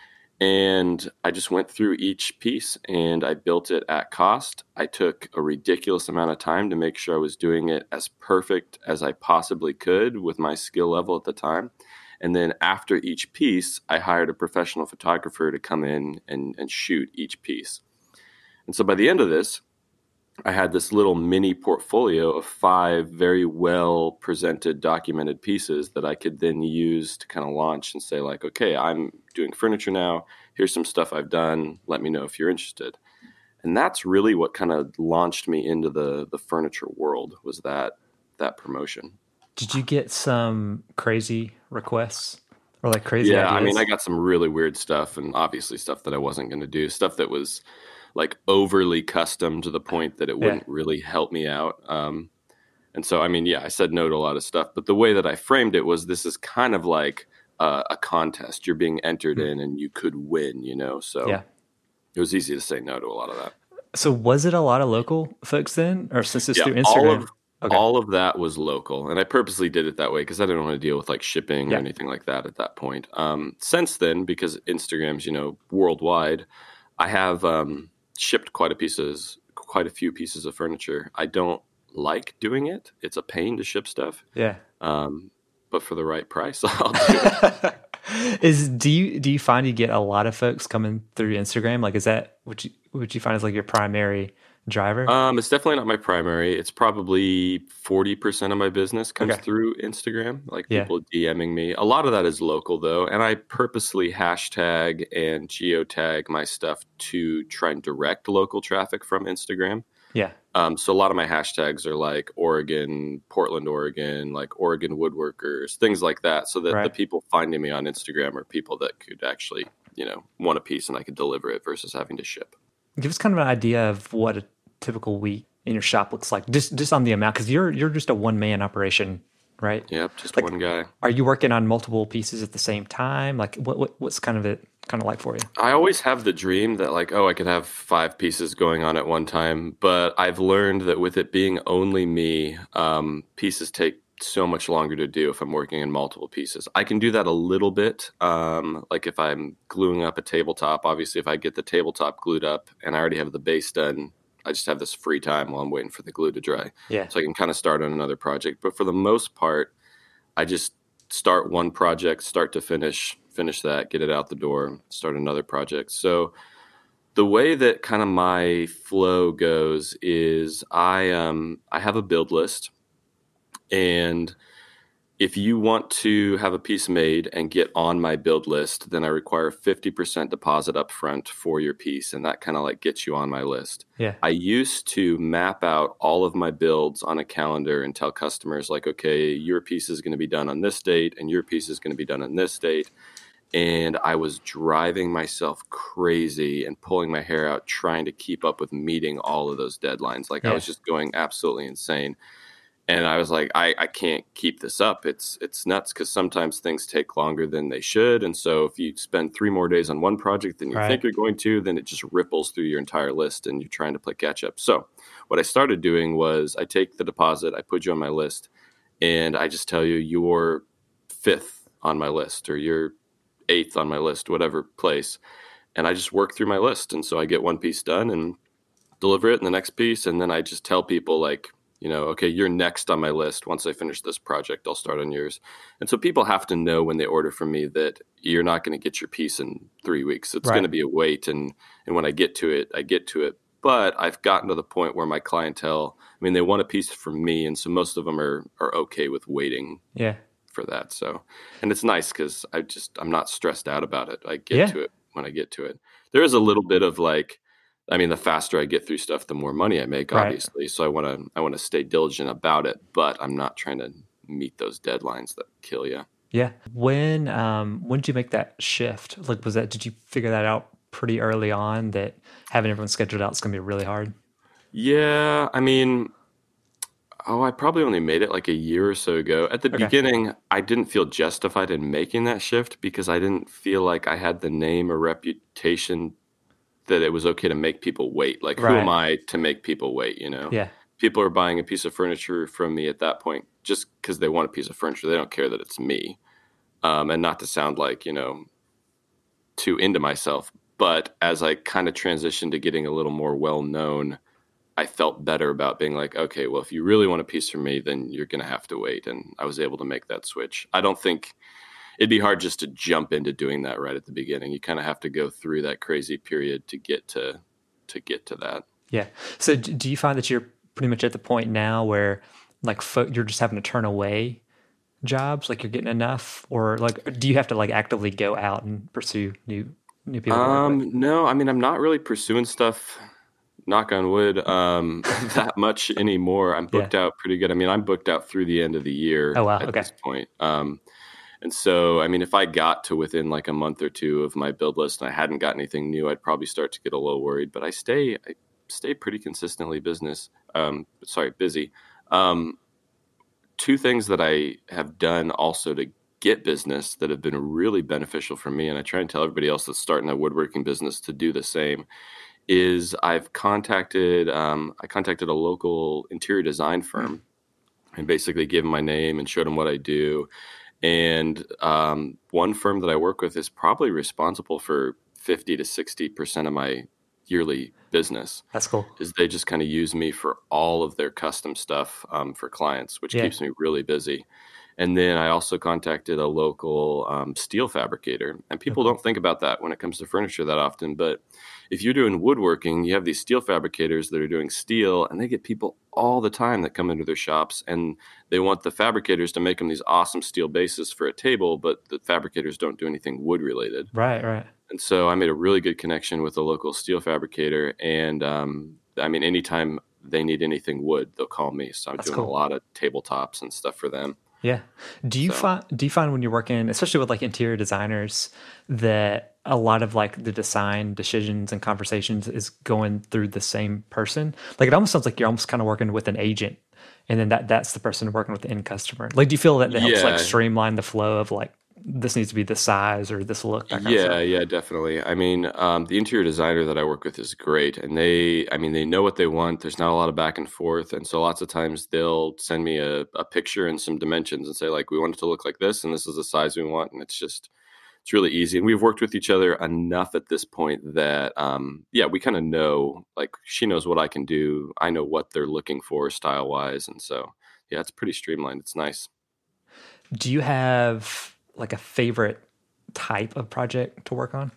And I just went through each piece and I built it at cost. I took a ridiculous amount of time to make sure I was doing it as perfect as I possibly could with my skill level at the time. And then after each piece, I hired a professional photographer to come in and, and shoot each piece. And so by the end of this, I had this little mini portfolio of five very well presented, documented pieces that I could then use to kind of launch and say like, okay, I'm doing furniture now. Here's some stuff I've done. Let me know if you're interested. And that's really what kind of launched me into the the furniture world, was that that promotion. Did you get some crazy requests or like crazy yeah, ideas? I mean, I got some really weird stuff, and obviously stuff that I wasn't going to do, stuff that was like overly custom to the point that it wouldn't yeah. really help me out. Um, and so, I mean, yeah, I said no to a lot of stuff, but the way that I framed it was this is kind of like uh, a contest. You're being entered mm-hmm. in and you could win, you know? So yeah. it was easy to say no to a lot of that. So was it a lot of local folks then? Or since it's yeah, through Instagram? All of, okay. all of that was local. And I purposely did it that way because I didn't want to deal with like shipping yeah. or anything like that at that point. Um, since then, because Instagram's, you know, worldwide, I have... Um, shipped quite a pieces, quite a few pieces of furniture. I don't like doing it. It's a pain to ship stuff. Yeah. Um, but for the right price, I'll do it. Is do you do you find you get a lot of folks coming through Instagram? Like, is that what you would you find as like your primary driver? Um, it's definitely not my primary. It's probably forty percent of my business comes okay. through Instagram, like yeah. people DMing me. A lot of that is local though. And I purposely hashtag and geotag my stuff to try and direct local traffic from Instagram. Yeah. Um, so a lot of my hashtags are like Oregon, Portland, Oregon, like Oregon woodworkers, things like that. So that the Right. people finding me on Instagram are people that could actually, you know, want a piece and I could deliver it versus having to ship. Give us kind of an idea of what a typical week in your shop looks like, just just on the amount, because you're you're just a one man operation, right? Yep, just Like, one guy. are you working on multiple pieces at the same time? Like, what, what what's kind of it kind of like for you? I always have the dream that like, oh, I could have five pieces going on at one time, but I've learned that with it being only me, um, pieces take so much longer to do if I'm working in multiple pieces. I can do that a little bit. Um, like if I'm gluing up a tabletop, obviously if I get the tabletop glued up and I already have the base done, I just have this free time while I'm waiting for the glue to dry. Yeah. So I can kind of start on another project. But for the most part, I just start one project, start to finish, finish that, get it out the door, start another project. So the way that kind of my flow goes is I um I have a build list, and if you want to have a piece made and get on my build list, then I require fifty percent deposit up front for your piece, and that kind of like gets you on my list. Yeah. I used to map out all of my builds on a calendar and tell customers like, okay, your piece is going to be done on this date and your piece is going to be done on this date. And I was driving myself crazy and pulling my hair out trying to keep up with meeting all of those deadlines. Like Yeah. I was just going absolutely insane. And I was like, I, I can't keep this up. It's it's nuts because sometimes things take longer than they should. And so if you spend three more days on one project than you Right. think you're going to, then it just ripples through your entire list and you're trying to play catch up. So what I started doing was I take the deposit, I put you on my list, and I just tell you you're fifth on my list or you're eighth on my list, whatever place. And I just work through my list. And so I get one piece done and deliver it in the next piece. And then I just tell people like, you know, okay, you're next on my list. Once I finish this project, I'll start on yours. And so people have to know when they order from me that you're not going to get your piece in three weeks. It's Right. going to be a wait. And, and when I get to it, I get to it. But I've gotten to the point where my clientele, I mean, they want a piece from me. And so most of them are, are okay with waiting Yeah. for that. So, and it's nice because I just, I'm not stressed out about it. I get Yeah. to it when I get to it. There is a little bit of like, I mean, the faster I get through stuff, the more money I make, Right. obviously. So I want to, I want to stay diligent about it, but I'm not trying to meet those deadlines that kill you. Yeah. When um when did you make that shift? Like, was that, did you figure that out pretty early on that having everyone scheduled out is going to be really hard? Yeah. I mean, oh, I probably only made it like a year or so ago. At the Okay. beginning, I didn't feel justified in making that shift because I didn't feel like I had the name or reputation that it was okay to make people wait. Like, who Right. am I to make people wait, you know? Yeah. People are buying a piece of furniture from me at that point just because they want a piece of furniture. They don't care that it's me. Um, and not to sound like, you know, too into myself, but as I kind of transitioned to getting a little more well-known, I felt better about being like, okay, well, if you really want a piece from me, then you're going to have to wait. And I was able to make that switch. I don't think it'd be hard just to jump into doing that right at the beginning. You kind of have to go through that crazy period to get to, to get to that. Yeah. So d- do you find that you're pretty much at the point now where like fo- you're just having to turn away jobs, like you're getting enough, or like do you have to like actively go out and pursue new new people to work with? Um, no, I mean, I'm not really pursuing stuff, knock on wood, um, that much anymore. I'm booked out pretty good. I mean, I'm booked out through the end of the year Oh, wow. at Okay. this point. Um, and so, I mean, if I got to within like a month or two of my build list and I hadn't got anything new, I'd probably start to get a little worried, but I stay, I stay pretty consistently business, um, sorry, busy. Um, two things that I have done also to get business that have been really beneficial for me, and I try and tell everybody else that's starting a woodworking business to do the same, is I've contacted, um, I contacted a local interior design firm and basically gave them my name and showed them what I do. And um, one firm that I work with is probably responsible for fifty to sixty percent of my yearly business. That's cool. Is they just kind of use me for all of their custom stuff um, for clients, which Yeah. keeps me really busy. And then I also contacted a local um, steel fabricator. And people Okay. don't think about that when it comes to furniture that often. But if you're doing woodworking, you have these steel fabricators that are doing steel, and they get people all the time that come into their shops, and they want the fabricators to make them these awesome steel bases for a table, but the fabricators don't do anything wood related. Right, right. And so I made a really good connection with a local steel fabricator. And um, I mean, anytime they need anything wood, they'll call me. So I'm That's doing cool. a lot of tabletops and stuff for them. Yeah. Do you So. find do you find when you're working, especially with like interior designers, that a lot of like the design decisions and conversations is going through the same person? Like it almost sounds like you're almost kind of working with an agent, and then that that's the person working with the end customer. Like, do you feel that that helps like Yeah. streamline the flow of like this needs to be this size or this look, that kind of Yeah, stuff? yeah, definitely. I mean, um, the interior designer that I work with is great, and they, I mean, they know what they want. There's not a lot of back and forth, and so lots of times they'll send me a, a picture and some dimensions and say like, we want it to look like this, and this is the size we want, and it's just, it's really easy. And we've worked with each other enough at this point that, um, yeah, we kind of know, like, she knows what I can do. I know what they're looking for style wise, and so yeah, it's pretty streamlined. It's nice. Do you have like a favorite type of project to work on?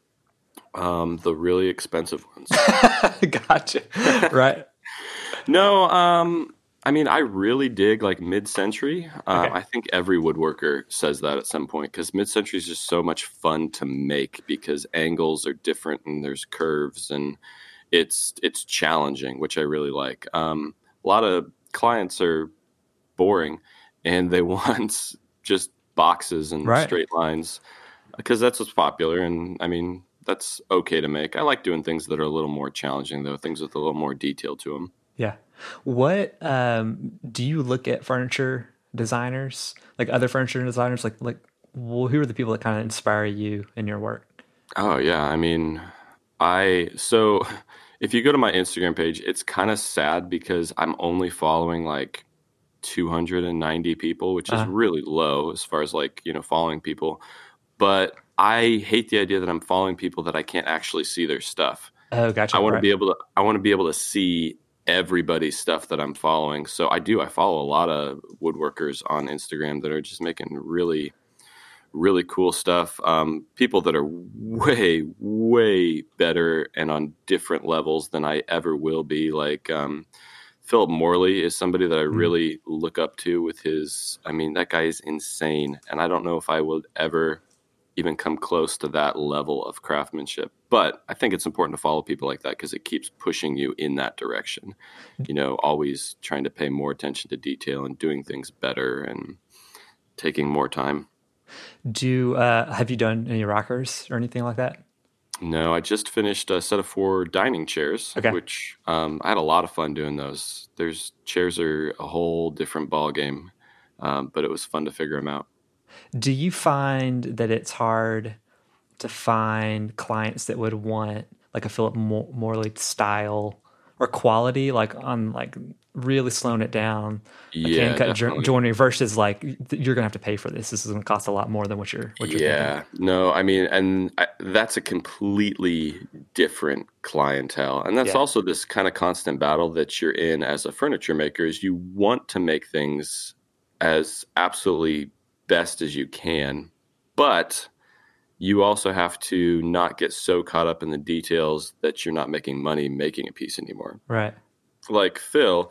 Um, the really expensive ones. Gotcha. Right. No, um, I mean, I really dig like mid-century. Uh, Okay. I think every woodworker says that at some point because mid-century is just so much fun to make because angles are different and there's curves and it's it's challenging, which I really like. Um, a lot of clients are boring and they want just boxes and Right. straight lines because that's what's popular. And I mean, that's okay to make. I like doing things that are a little more challenging, though, things with a little more detail to them. Yeah. What um do you look at furniture designers, like other furniture designers, like like well, who are the people that kind of inspire you in your work? Oh, yeah. I mean, I, so if you go to my Instagram page, it's kind of sad because I'm only following like two hundred ninety people, which is Uh, really low as far as like, you know, following people. But I hate the idea that I'm following people that I can't actually see their stuff. oh, I gotcha. want to Right. be able to I want to be able to see everybody's stuff that I'm following. So I do. I follow a lot of woodworkers on Instagram that are just making really, really cool stuff. Um, people that are way, way better and on different levels than I ever will be. Like um, Philip Morley is somebody that I Mm. really look up to with his. I mean, that guy is insane, and I don't know if I would ever even come close to that level of craftsmanship. But I think it's important to follow people like that because it keeps pushing you in that direction. You know, always trying to pay more attention to detail and doing things better and taking more time. Do uh have you done any rockers or anything like that? No, I just finished a set of four dining chairs, Okay. which um, I had a lot of fun doing those. There's chairs are a whole different ball game, um, but it was fun to figure them out. Do you find that it's hard to find clients that would want like a Philip Mo- Morley style or quality, like on like really slowing it down, like hand Yeah, cut jo- definitely. joinery versus like th- you're gonna have to pay for this. This is gonna cost a lot more than what you're what you're thinking. Yeah, no, I mean, and I, that's a completely different clientele. And that's Yeah. also this kind of constant battle that you're in as a furniture maker is you want to make things as absolutely best as you can, but you also have to not get so caught up in the details that you're not making money making a piece anymore. Right. Like Phil,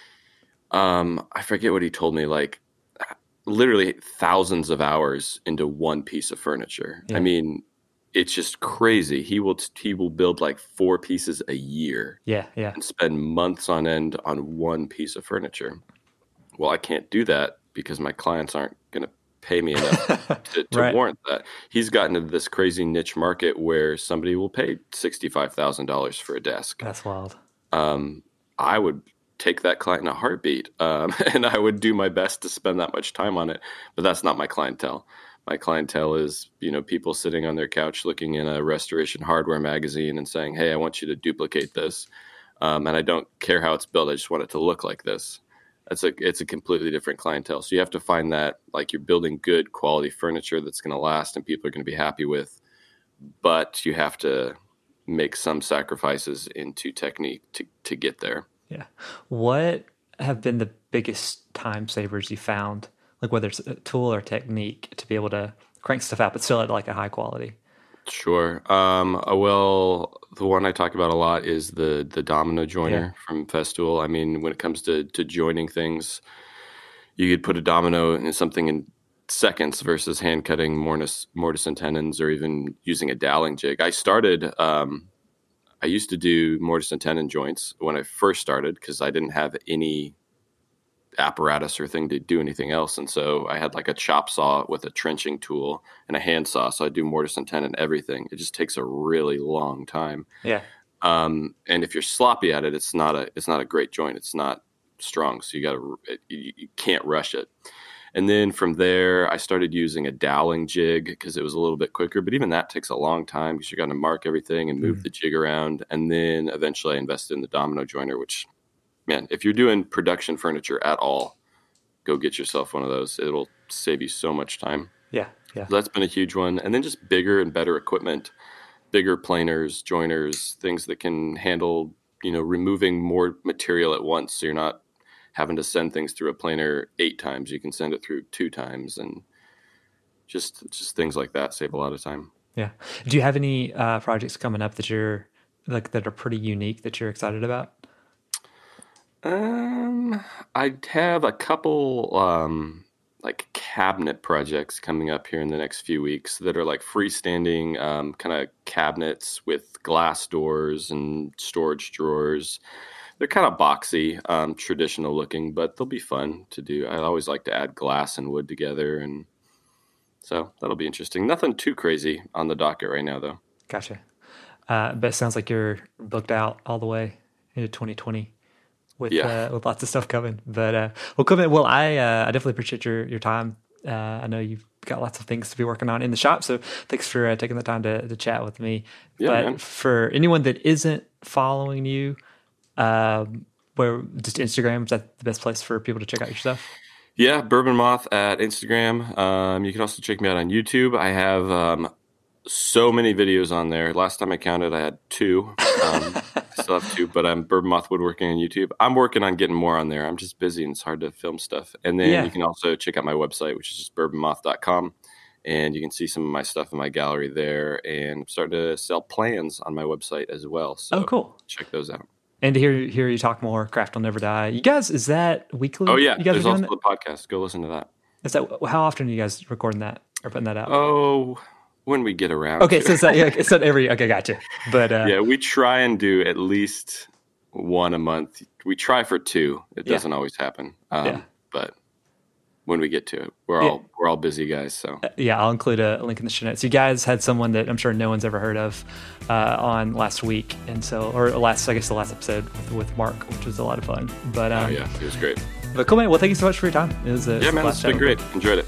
um, I forget what he told me, like literally thousands of hours into one piece of furniture. Yeah. I mean, it's just crazy. He will he will build like four pieces a year Yeah. Yeah. and spend months on end on one piece of furniture. Well, I can't do that because my clients aren't going to pay me enough to, to Right. warrant that. He's gotten into this crazy niche market where somebody will pay sixty-five thousand dollars for a desk. That's wild. Um, I would take that client in a heartbeat, um, and I would do my best to spend that much time on it. But that's not my clientele. My clientele is, you know, people sitting on their couch looking in a restoration hardware magazine and saying, "Hey, I want you to duplicate this," um, and I don't care how it's built. I just want it to look like this. That's a it's a completely different clientele. So you have to find that like you're building good quality furniture that's going to last and people are going to be happy with, but you have to make some sacrifices into technique to, to get there. Yeah. What have been the biggest time savers you found, like whether it's a tool or technique, to be able to crank stuff out but still at like a high quality? Sure. Um, uh, well, the one I talk about a lot is the the domino joiner from Festool. I mean, when it comes to to joining things, you could put a domino in something in seconds versus hand cutting mortise, mortise and tenons or even using a doweling jig. I started um, I used to do mortise and tenon joints when I first started because I didn't have any apparatus or thing to do anything else. And so I had like a chop saw with a trenching tool and a hand saw. So I do mortise and tenon everything. It just takes a really long time. Yeah. Um, and if you're sloppy at it, it's not a, it's not a great joint. It's not strong. So you got to, you, you can't rush it. And then from there, I started using a doweling jig because it was a little bit quicker. But even that takes a long time because you got to mark everything and move mm. the jig around. And then eventually I invested in the domino joiner, which, man, if you're doing production furniture at all, go get yourself one of those. It'll save you so much time. Yeah, yeah. So that's been a huge one. And then just bigger and better equipment, bigger planers, joiners, things that can handle, you know, removing more material at once. So you're not having to send things through a planer eight times. You can send it through two times, and just just things like that save a lot of time. Yeah. Do you have any uh, projects coming up that you're like that are pretty unique that you're excited about? Um, I have a couple um like cabinet projects coming up here in the next few weeks that are like freestanding um kind of cabinets with glass doors and storage drawers. They're kind of boxy, um, traditional looking, but they'll be fun to do. I always like to add glass and wood together, and so that'll be interesting. Nothing too crazy on the docket right now, though. Gotcha. Uh, but it sounds like you're booked out all the way into twenty twenty with yeah. uh, with lots of stuff coming. But uh, well, Clement, well, I uh, I definitely appreciate your your time. Uh, I know you've got lots of things to be working on in the shop, so thanks for uh, taking the time to to chat with me. Yeah, but man. For anyone that isn't following you, Um, where just Instagram, is that the best place for people to check out your stuff? Yeah, Bourbon Moth at Instagram. Um, you can also check me out on YouTube. I have um, so many videos on there. Last time I counted, I had two. Um, I still have two, but I'm Bourbon Moth Woodworking on YouTube. I'm working on getting more on there. I'm just busy and it's hard to film stuff. And then yeah. you can also check out my website, which is just bourbon moth dot com. And you can see some of my stuff in my gallery there. And I'm starting to sell plans on my website as well. So oh, cool. Check those out. And to hear hear you talk more, Craft Will Never Die. You guys, is that weekly? Oh, yeah. You guys There's are also doing the podcast. Go listen to that. Is that how often are you guys recording that or putting that out? Oh, when we get around. Okay, to so it's not, yeah, it's not every. Okay, gotcha. But uh, yeah, we try and do at least one a month. We try for two. It doesn't yeah. always happen. Um, yeah. But when we get to it, we're all yeah. we're all busy guys. So uh, yeah, I'll include a link in the show notes. You guys had someone that I'm sure no one's ever heard of uh, on last week, and so or last I guess the last episode with, with Mark, which was a lot of fun. But um, oh yeah, it was great. But cool, man. Well, thank you so much for your time. It was a, yeah, man. It's been great. Enjoyed it.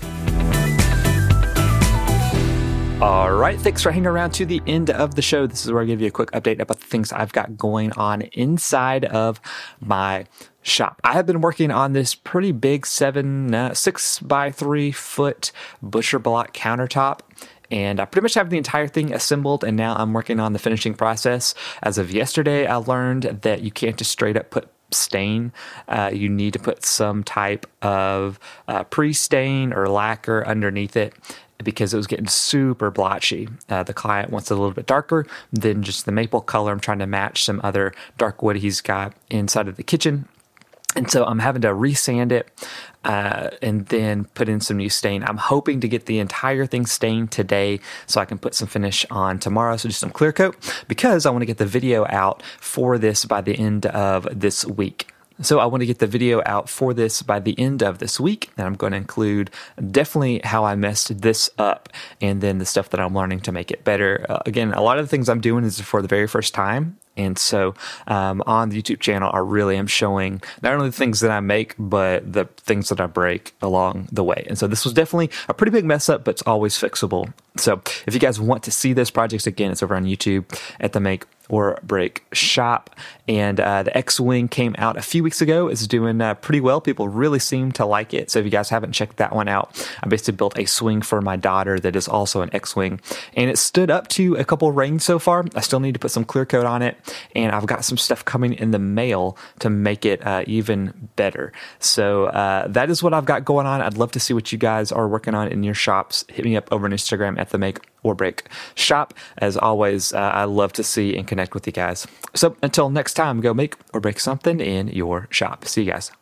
All right, thanks for hanging around to the end of the show. This is where I give you a quick update about the things I've got going on inside of my shop. I have been working on this pretty big seven, uh, six by three foot butcher block countertop. And I pretty much have the entire thing assembled, and now I'm working on the finishing process. As of yesterday, I learned that you can't just straight up put stain. Uh, you need to put some type of uh, pre-stain or lacquer underneath it, because it was getting super blotchy. Uh, the client wants it a little bit darker than just the maple color. I'm trying to match some other dark wood he's got inside of the kitchen. And so I'm having to resand it uh, and then put in some new stain. I'm hoping to get the entire thing stained today so I can put some finish on tomorrow. So just some clear coat, because I want to get the video out for this by the end of this week. So I want to get the video out for this by the end of this week, and I'm going to include definitely how I messed this up and then the stuff that I'm learning to make it better. Uh, again, a lot of the things I'm doing is for the very first time. And so um, on the YouTube channel, I really am showing not only the things that I make, but the things that I break along the way. And so this was definitely a pretty big mess up, but it's always fixable. So if you guys want to see this project again, it's over on YouTube at the Make or Break Shop. And uh, the X-Wing came out a few weeks ago. It's doing uh, pretty well. People really seem to like it. So if you guys haven't checked that one out, I basically built a swing for my daughter that is also an X-Wing. And it stood up to a couple of rains so far. I still need to put some clear coat on it. And I've got some stuff coming in the mail to make it uh, even better. So uh, that is what I've got going on. I'd love to see what you guys are working on in your shops. Hit me up over on Instagram at the Make or Break Shop. As always, uh, I love to see and connect with you guys. So until next time, go make or break something in your shop. See you guys.